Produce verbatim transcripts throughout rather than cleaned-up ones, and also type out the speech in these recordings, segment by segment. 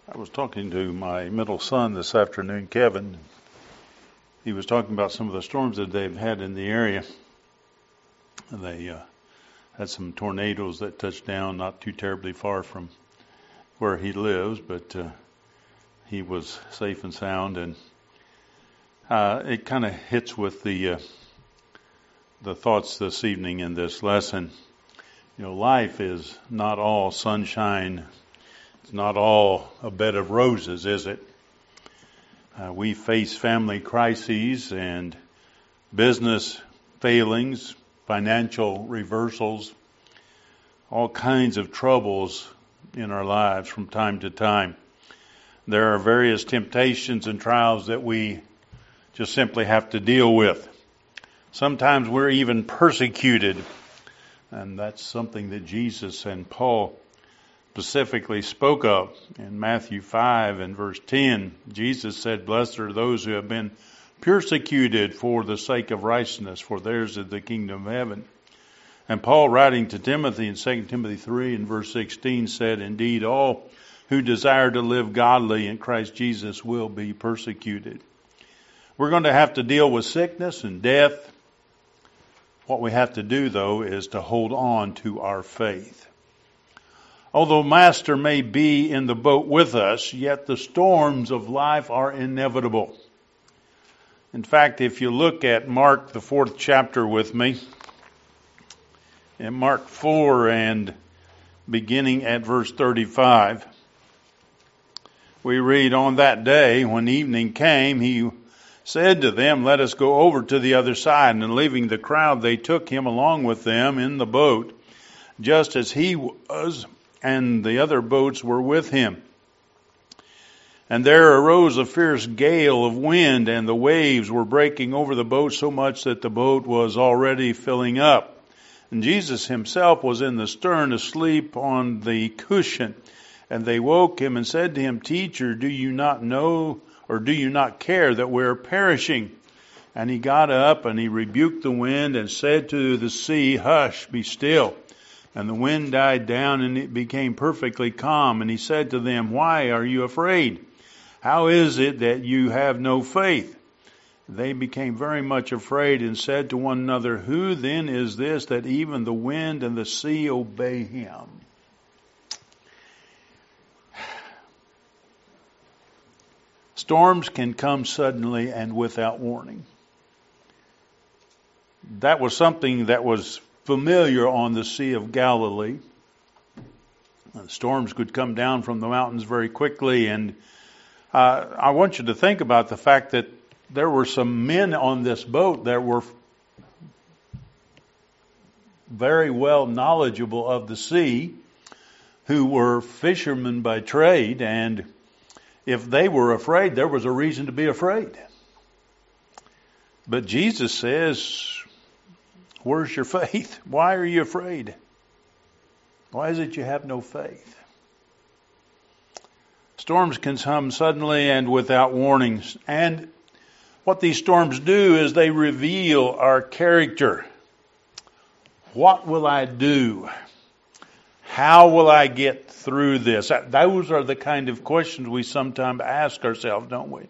I was talking to my middle son this afternoon, Kevin. He was talking about some of the storms that they've had in the area. They uh, had some tornadoes that touched down not too terribly far from where he lives, but uh, he was safe and sound. And uh, it kind of hits with the uh, the thoughts this evening in this lesson. You know, life is not all sunshine. It's not all a bed of roses, is it? Uh, we face family crises and business failings, financial reversals, all kinds of troubles in our lives from time to time. There are various temptations and trials that we just simply have to deal with. Sometimes we're even persecuted, and that's something that Jesus and Paul specifically spoke of in Matthew five and verse ten. Jesus said, "Blessed are those who have been persecuted for the sake of righteousness, for theirs is the kingdom of heaven." And Paul, writing to Timothy in Second Timothy three and verse sixteen, said, "Indeed, all who desire to live godly in Christ Jesus will be persecuted." We're going to have to deal with sickness and death. What we have to do, though, is to hold on to our faith. Although Master may be in the boat with us, yet the storms of life are inevitable. In fact, if you look at Mark, the fourth chapter with me, in Mark four and beginning at verse thirty-five, we read, "On that day, when evening came, he said to them, 'Let us go over to the other side.' And leaving the crowd, they took him along with them in the boat, just as he was, and the other boats were with him. And there arose a fierce gale of wind, and the waves were breaking over the boat so much that the boat was already filling up. And Jesus himself was in the stern, asleep on the cushion. And they woke him and said to him, 'Teacher, do you not know, or do you not care that we are perishing?' And he got up and he rebuked the wind and said to the sea, 'Hush, be still.' And the wind died down and it became perfectly calm. And he said to them, 'Why are you afraid? How is it that you have no faith?' They became very much afraid and said to one another, 'Who then is this that even the wind and the sea obey him?'" Storms can come suddenly and without warning. That was something that was familiar on the Sea of Galilee. Storms could come down from the mountains very quickly, and uh, I want you to think about the fact that there were some men on this boat that were very well knowledgeable of the sea, who were fishermen by trade, and if they were afraid, there was a reason to be afraid. But Jesus says, "Where's your faith? Why are you afraid? Why is it you have no faith?" Storms can come suddenly and without warnings. And what these storms do is they reveal our character. What will I do? How will I get through this? Those are the kind of questions we sometimes ask ourselves, don't we?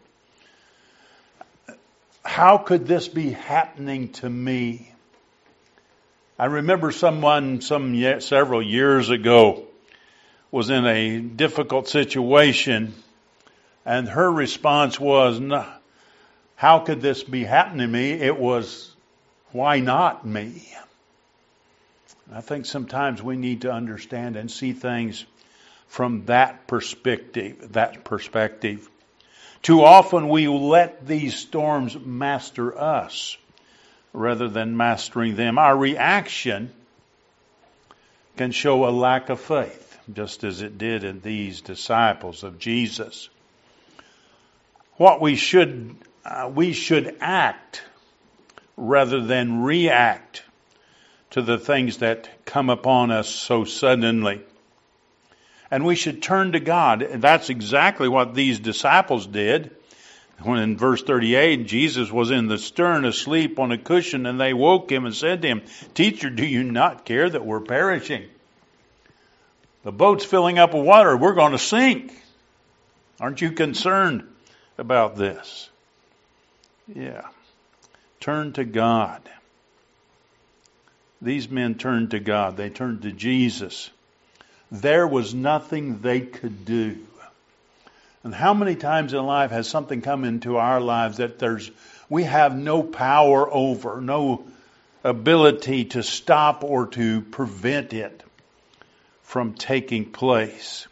How could this be happening to me? I remember someone some several years ago was in a difficult situation, and her response was, "No, how could this be happening to me?" It was, "Why not me?" I think sometimes we need to understand and see things from that perspective, that perspective. Too often we let these storms master us rather than mastering them. Our reaction can show a lack of faith, just as it did in these disciples of Jesus. What we should, uh, we should act rather than react to the things that come upon us so suddenly. And we should turn to God. And that's exactly what these disciples did. When in verse thirty-eight, Jesus was in the stern asleep on a cushion, and they woke him and said to him, "Teacher, do you not care that we're perishing? The boat's filling up with water. We're going to sink." Aren't you concerned about this? Yeah. Turn to God. These men turned to God. They turned to Jesus. There was nothing they could do. And how many times in life has something come into our lives that there's we have no power over, no ability to stop or to prevent it from taking place?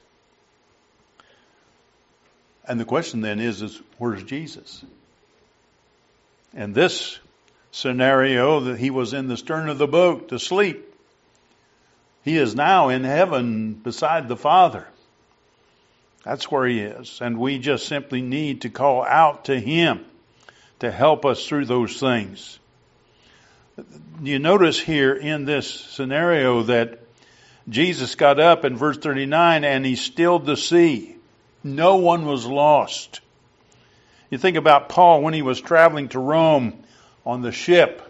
And the question then is, is where's Jesus? In this scenario, that he was in the stern of the boat asleep. He is now in heaven beside the Father. That's where he is. And we just simply need to call out to him to help us through those things. You notice here in this scenario that Jesus got up in verse thirty-nine and he stilled the sea. No one was lost. You think about Paul when he was traveling to Rome on the ship.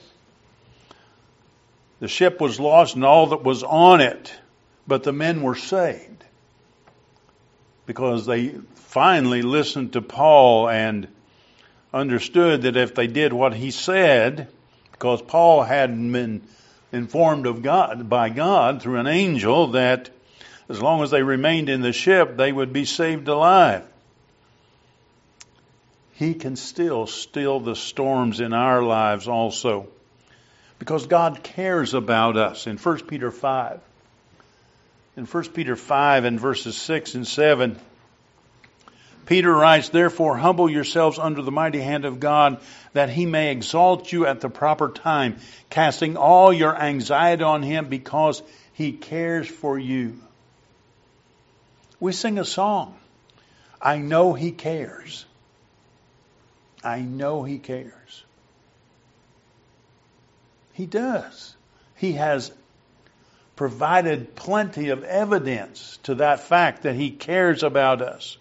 The ship was lost and all that was on it, but the men were saved because they finally listened to Paul and understood that if they did what he said, because Paul had been informed of God by God through an angel that as long as they remained in the ship, they would be saved alive. He can still still the storms in our lives also, because God cares about us. In First Peter five, in First Peter five and verses six and seven, Peter writes, "Therefore humble yourselves under the mighty hand of God, that he may exalt you at the proper time, casting all your anxiety on him because he cares for you." We sing a song, I know he cares. I know he cares. He does. He has provided plenty of evidence to that fact that he cares about us.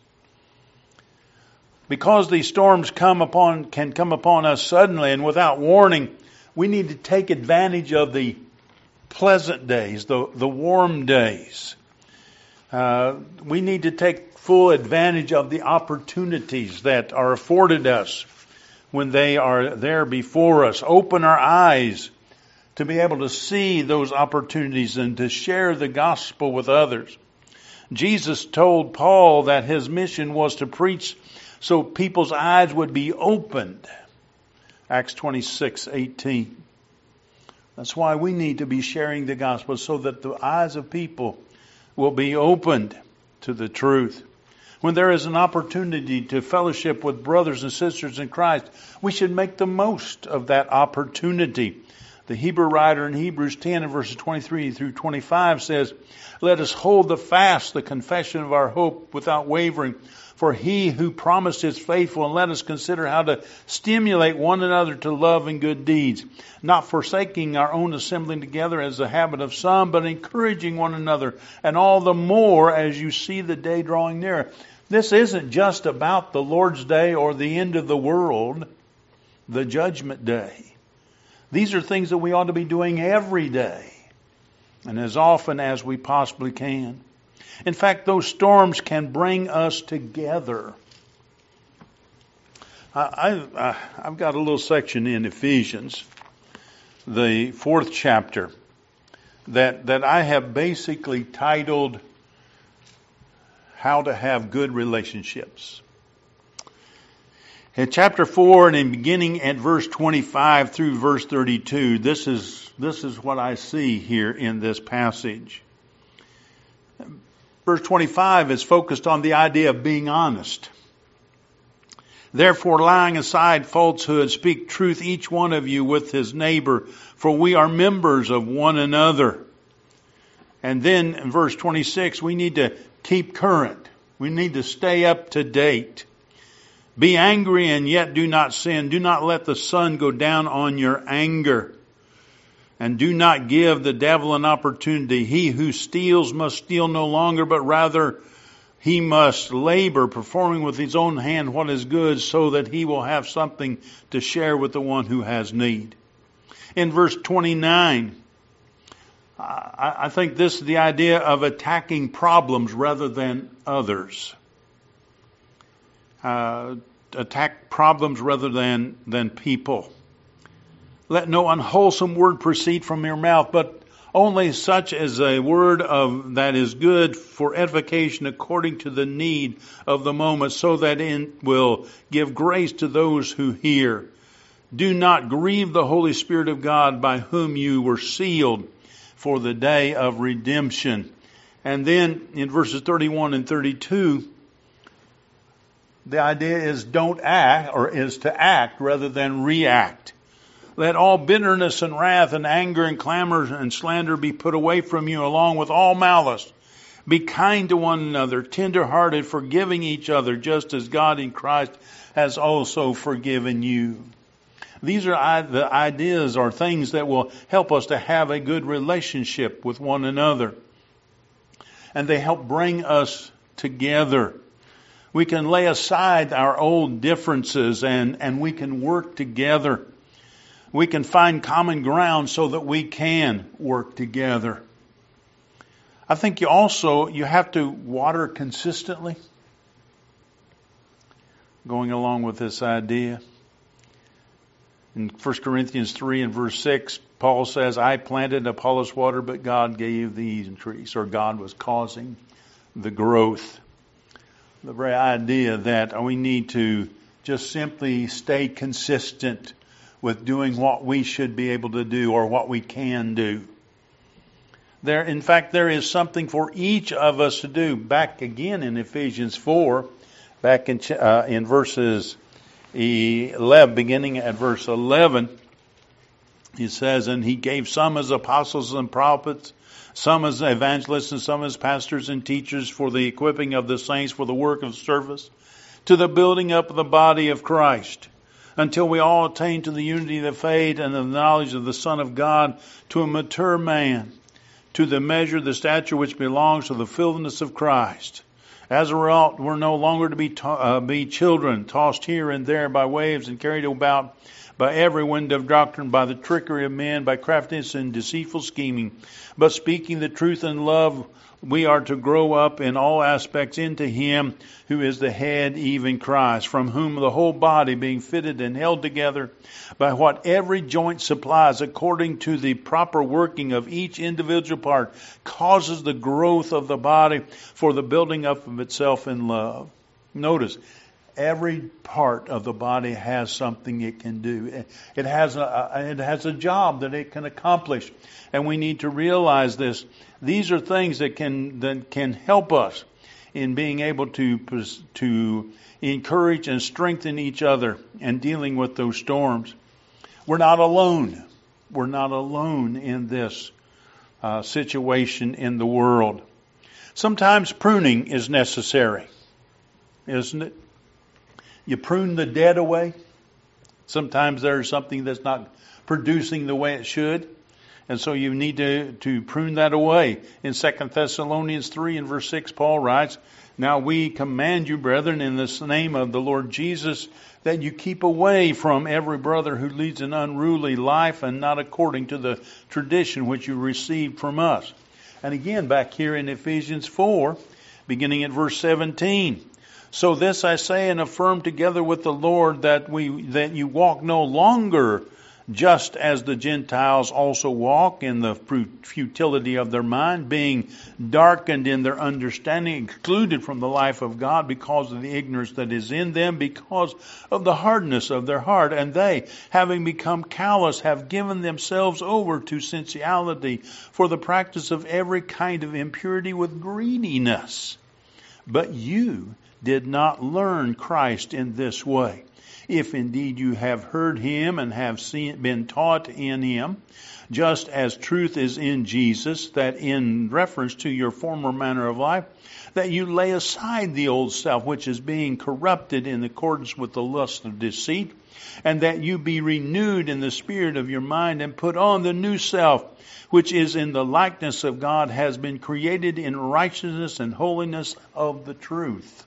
Because these storms come upon can come upon us suddenly and without warning, we need to take advantage of the pleasant days, the, the warm days. Uh, we need to take full advantage of the opportunities that are afforded us when they are there before us. Open our eyes to be able to see those opportunities and to share the gospel with others. Jesus told Paul that his mission was to preach so people's eyes would be opened. Acts twenty-six eighteen. That's why we need to be sharing the gospel, so that the eyes of people will be opened to the truth. When there is an opportunity to fellowship with brothers and sisters in Christ, we should make the most of that opportunity. The Hebrew writer in Hebrews ten and verses twenty-three through twenty-five says, "Let us hold the fast the confession of our hope without wavering. For he who promised is faithful, and let us consider how to stimulate one another to love and good deeds, not forsaking our own assembling together as the habit of some, but encouraging one another, and all the more as you see the day drawing near." This isn't just about the Lord's Day or the end of the world, the judgment day. These are things that we ought to be doing every day, and as often as we possibly can. In fact, those storms can bring us together. I, I, I've got a little section in Ephesians, the fourth chapter, that, that I have basically titled, How to Have Good Relationships. In chapter four, and in beginning at verse twenty-five through verse thirty-two, this is, this is what I see here in this passage. Verse twenty-five is focused on the idea of being honest. "Therefore, lying aside falsehood, speak truth each one of you with his neighbor, for we are members of one another." And then in verse twenty-six, we need to keep current. We need to stay up to date. "Be angry and yet do not sin. Do not let the sun go down on your anger. And do not give the devil an opportunity. He who steals must steal no longer, but rather he must labor, performing with his own hand what is good, so that he will have something to share with the one who has need." In verse twenty-nine, I, I think this is the idea of attacking problems rather than others. Uh, attack problems rather than, than people. Let no unwholesome word proceed from your mouth, but only such as a word of that is good for edification according to the need of the moment, so that it will give grace to those who hear. Do not grieve the Holy Spirit of God, by whom you were sealed for the day of redemption. And then in verses thirty-one and thirty-two, the idea is don't act, or is to act rather than react. Let all bitterness and wrath and anger and clamor and slander be put away from you, along with all malice. Be kind to one another, tender-hearted, forgiving each other, just as God in Christ has also forgiven you. These are the ideas or things that will help us to have a good relationship with one another. And they help bring us together. We can lay aside our old differences and, and we can work together. We can find common ground so that we can work together. I think you also, you have to water consistently. Going along with this idea. In First Corinthians three and verse six, Paul says, I planted, Apollos watered, but God gave the increase, or God was causing the growth. The very idea that we need to just simply stay consistent with doing what we should be able to do or what we can do. There, in fact, there is something for each of us to do. Back again in Ephesians four, back in uh, in verses eleven, beginning at verse eleven, he says, and he gave some as apostles and prophets, some as evangelists, and some as pastors and teachers, for the equipping of the saints for the work of service, to the building up of the body of Christ, until we all attain to the unity of the faith and the knowledge of the Son of God, to a mature man, to the measure of the stature which belongs to the fullness of Christ. As a result, we're no longer to be to- uh, be children, tossed here and there by waves and carried about by every wind of doctrine, by the trickery of men, by craftiness and deceitful scheming. But speaking the truth in love, we are to grow up in all aspects into Him who is the head, even Christ, from whom the whole body, being fitted and held together by what every joint supplies, according to the proper working of each individual part, causes the growth of the body for the building up of itself in love. Notice, every part of the body has something it can do. It has a, it has a job that it can accomplish. And we need to realize this. These are things that can, that can help us in being able to, to encourage and strengthen each other and dealing with those storms. We're not alone. We're not alone in this uh, situation in the world. Sometimes pruning is necessary, isn't it? You prune the dead away. Sometimes there's something that's not producing the way it should. And so you need to, to prune that away. In Second Thessalonians three and verse six, Paul writes, now we command you, brethren, in the name of the Lord Jesus, that you keep away from every brother who leads an unruly life and not according to the tradition which you received from us. And again, back here in Ephesians four, beginning at verse seventeen. So this I say and affirm together with the Lord, that we that you walk no longer just as the Gentiles also walk in the futility of their mind, being darkened in their understanding, excluded from the life of God because of the ignorance that is in them, because of the hardness of their heart. And they, having become callous, have given themselves over to sensuality for the practice of every kind of impurity with greediness. But you did not learn Christ in this way. If indeed you have heard Him and have seen, been taught in Him, just as truth is in Jesus, that in reference to your former manner of life, that you lay aside the old self, which is being corrupted in accordance with the lust of deceit, and that you be renewed in the spirit of your mind, and put on the new self, which is in the likeness of God, has been created in righteousness and holiness of the truth.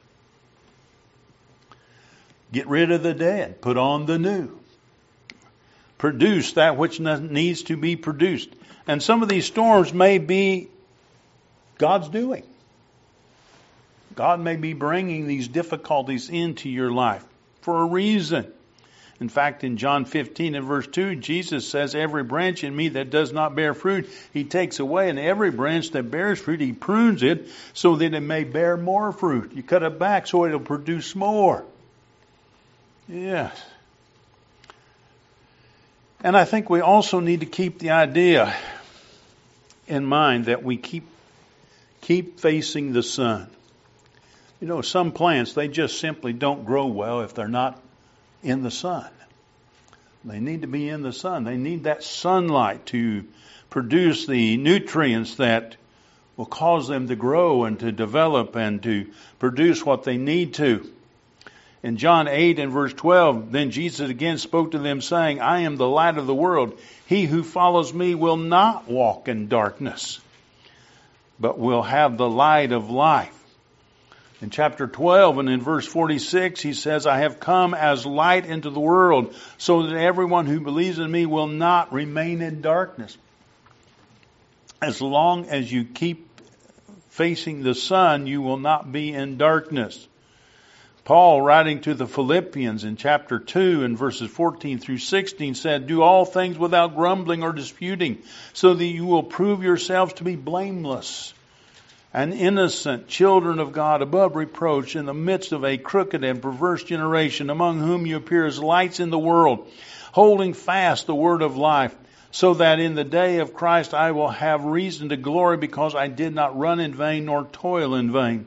Get rid of the dead. Put on the new. Produce that which needs to be produced. And some of these storms may be God's doing. God may be bringing these difficulties into your life for a reason. In fact, in John fifteen and verse two, Jesus says, every branch in me that does not bear fruit, He takes away. And every branch that bears fruit, He prunes it so that it may bear more fruit. You cut it back so it'll produce more. Yes. And I think we also need to keep the idea in mind that we keep keep facing the sun. You know, some plants, they just simply don't grow well if they're not in the sun. They need to be in the sun. They need that sunlight to produce the nutrients that will cause them to grow and to develop and to produce what they need to. In John eight and verse twelve, then Jesus again spoke to them saying, I am the light of the world. He who follows me will not walk in darkness, but will have the light of life. In chapter twelve and in verse forty-six, He says, I have come as light into the world so that everyone who believes in me will not remain in darkness. As long as you keep facing the sun, you will not be in darkness. Paul, writing to the Philippians in chapter two and verses fourteen through sixteen, said, do all things without grumbling or disputing, so that you will prove yourselves to be blameless and innocent, children of God, above reproach, in the midst of a crooked and perverse generation, among whom you appear as lights in the world, holding fast the word of life, so that in the day of Christ I will have reason to glory, because I did not run in vain nor toil in vain.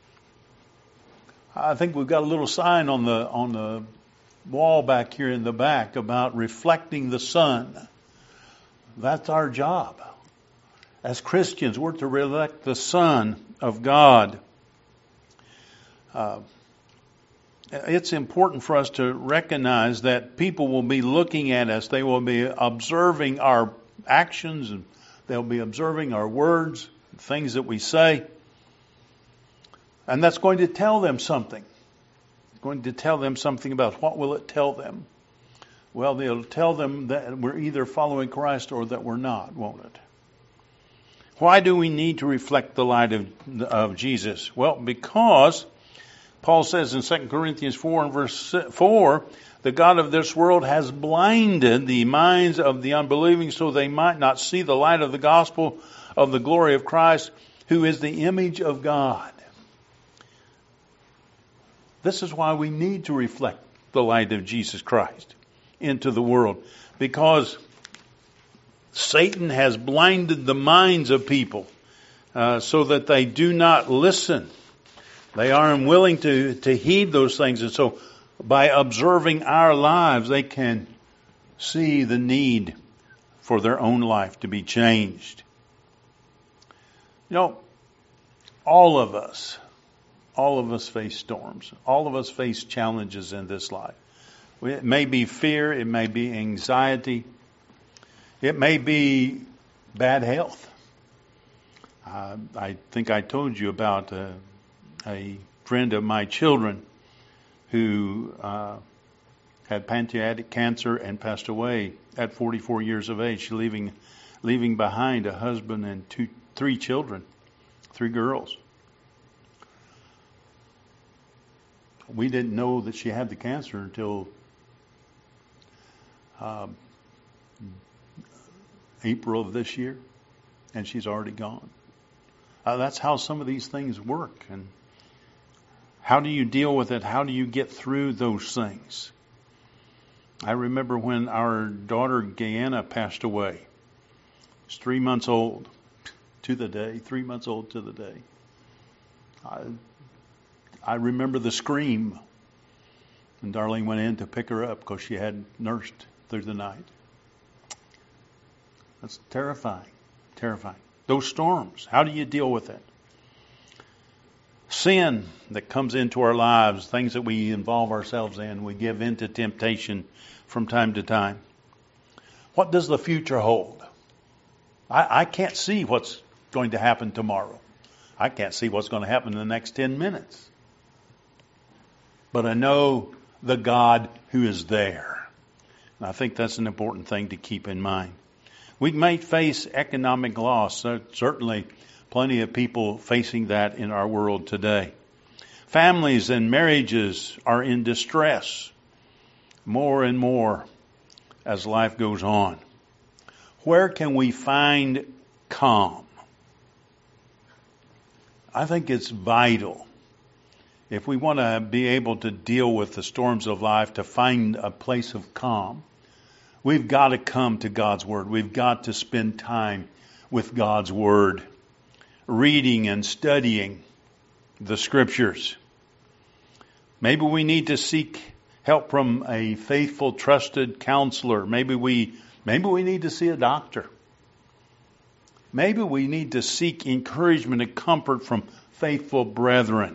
I think we've got a little sign on the on the wall back here in the back about reflecting the sun. That's our job. As Christians, we're to reflect the Son of God. Uh, it's important for us to recognize that people will be looking at us. They will be observing our actions, and they'll be observing our words, things that we say. And that's going to tell them something. It's going to tell them something about what will it tell them? Well, it'll tell them that we're either following Christ or that we're not, won't it? Why do we need to reflect the light of, of Jesus? Well, because Paul says in Second Corinthians four and verse four, the God of this world has blinded the minds of the unbelieving so they might not see the light of the gospel of the glory of Christ, who is the image of God. This is why we need to reflect the light of Jesus Christ into the world, because Satan has blinded the minds of people uh, so that they do not listen. They are unwilling to, to heed those things. And so by observing our lives, they can see the need for their own life to be changed. You know, all of us, all of us face storms. All of us face challenges in this life. It may be fear. It may be anxiety. It may be bad health. Uh, I think I told you about uh, a friend of my children who uh, had pancreatic cancer and passed away at forty-four years of age, leaving leaving behind a husband and two, three children, three girls. We didn't know that she had the cancer until uh, April of this year, and she's already gone. Uh, that's how some of these things work. And how do you deal with it? How do you get through those things? I remember when our daughter Guyana passed away. She was three months old to the day, three months old to the day. I, I remember the scream. And Darlene went in to pick her up because she had nursed through the night. That's terrifying, terrifying. Those storms, how do you deal with it? Sin that comes into our lives, things that we involve ourselves in, we give into temptation from time to time. What does the future hold? I, I can't see what's going to happen tomorrow. I can't see what's going to happen in the next ten minutes. But I know the God who is there. And I think that's an important thing to keep in mind. We may face economic loss. There's certainly plenty of people facing that in our world today. Families and marriages are in distress more and more as life goes on. Where can we find calm? I think it's vital, if we want to be able to deal with the storms of life, to find a place of calm. We've got to come to God's Word. We've got to spend time with God's Word, reading and studying the Scriptures. Maybe we need to seek help from a faithful, trusted counselor. Maybe we, maybe we need to see a doctor. Maybe we need to seek encouragement and comfort from faithful brethren.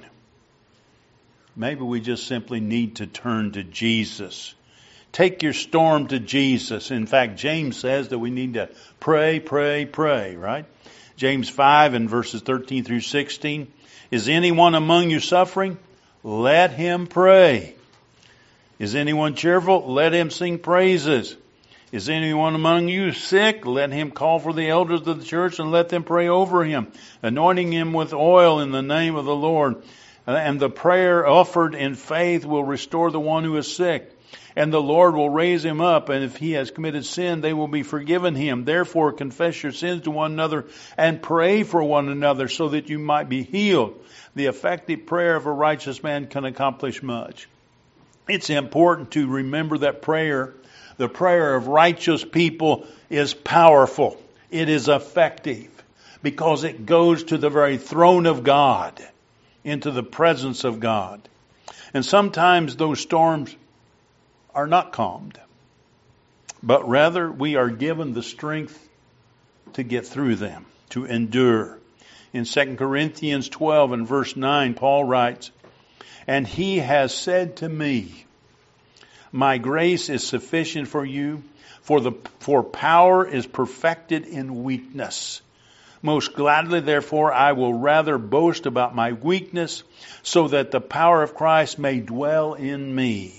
Maybe we just simply need to turn to Jesus. Take your storm to Jesus. In fact, James says that we need to pray, pray, pray, right? James five and verses thirteen through sixteen. Is anyone among you suffering? Let him pray. Is anyone cheerful? Let him sing praises. Is anyone among you sick? Let him call for the elders of the church and let them pray over him, anointing him with oil in the name of the Lord. And the prayer offered in faith will restore the one who is sick. And the Lord will raise him up, and if he has committed sin, they will be forgiven him. Therefore, confess your sins to one another and pray for one another so that you might be healed. The effective prayer of a righteous man can accomplish much. It's important to remember that prayer, the prayer of righteous people, is powerful. It is effective because it goes to the very throne of God, into the presence of God. And sometimes those storms are not calmed, but rather we are given the strength to get through them, to endure. In Second Corinthians twelve and verse nine, Paul writes, "And he has said to me, my grace is sufficient for you, for the for power is perfected in weakness. Most gladly, therefore, I will rather boast about my weakness, so that the power of Christ may dwell in me."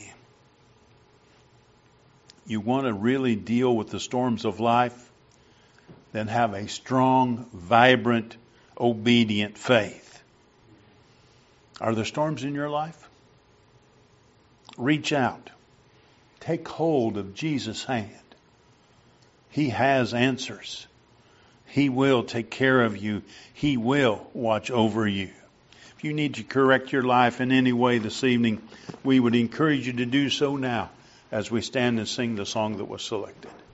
You want to really deal with the storms of life? Then have a strong, vibrant, obedient faith. Are there storms in your life? Reach out. Take hold of Jesus' hand. He has answers. He will take care of you. He will watch over you. If you need to correct your life in any way this evening, we would encourage you to do so now as we stand and sing the song that was selected.